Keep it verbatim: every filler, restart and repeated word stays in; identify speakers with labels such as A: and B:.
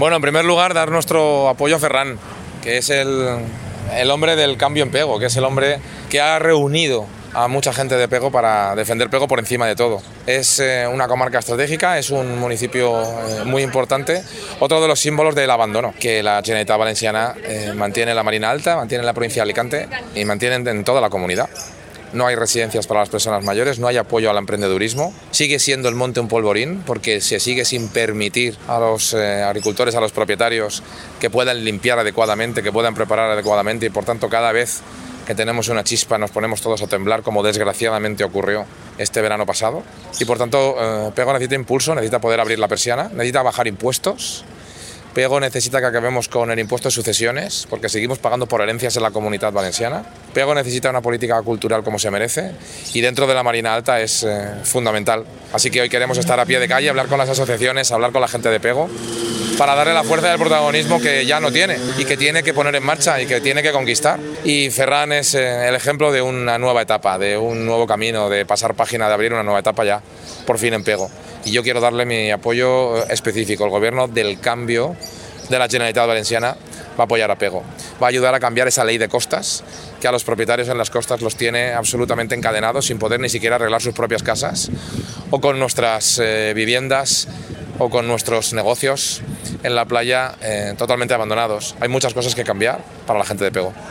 A: Bueno, en primer lugar, dar nuestro apoyo a Ferran, que es el, el hombre del cambio en Pego, que es el hombre que ha reunido a mucha gente de Pego para defender Pego por encima de todo. Es eh, una comarca estratégica, es un municipio eh, muy importante, otro de los símbolos del abandono que la Generalitat Valenciana eh, mantiene en la Marina Alta, mantiene en la provincia de Alicante y mantiene en toda la comunidad. No hay residencias para las personas mayores, no hay apoyo al emprendedurismo. Sigue siendo el monte un polvorín porque se sigue sin permitir a los eh, agricultores, a los propietarios que puedan limpiar adecuadamente, que puedan preparar adecuadamente y por tanto cada vez que tenemos una chispa nos ponemos todos a temblar, como desgraciadamente ocurrió este verano pasado. Y por tanto eh, Pego necesita impulso, necesita poder abrir la persiana, necesita bajar impuestos. Pego necesita que acabemos con el impuesto de sucesiones, porque seguimos pagando por herencias en la Comunitat Valenciana. Pego necesita una política cultural como se merece y dentro de la Marina Alta es eh, fundamental. Así que hoy queremos estar a pie de calle, hablar con las asociaciones, hablar con la gente de Pego, para darle la fuerza y el protagonismo que ya no tiene y que tiene que poner en marcha y que tiene que conquistar. Y Ferran es eh, el ejemplo de una nueva etapa, de un nuevo camino, de pasar página, de abrir una nueva etapa ya, por fin en Pego. Y yo quiero darle mi apoyo específico. El gobierno del cambio de la Generalitat Valenciana va a apoyar a Pego. Va a ayudar a cambiar esa ley de costas que a los propietarios en las costas los tiene absolutamente encadenados sin poder ni siquiera arreglar sus propias casas o con nuestras eh, viviendas o con nuestros negocios en la playa eh, totalmente abandonados. Hay muchas cosas que cambiar para la gente de Pego.